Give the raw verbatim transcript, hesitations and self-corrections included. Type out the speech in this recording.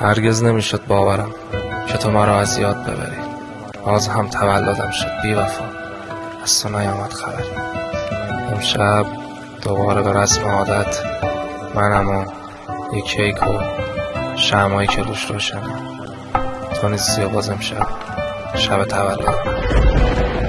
هرگز نمیشد باورم که تو مرا از یاد ببری. باز هم تولدم شد بی وفا، از تو نیامد خبری. امشب دوباره به رسم عادت منم و یک کیک و شمعایی که روش روشنه. تو نیستی و باز امشب شب تولدم.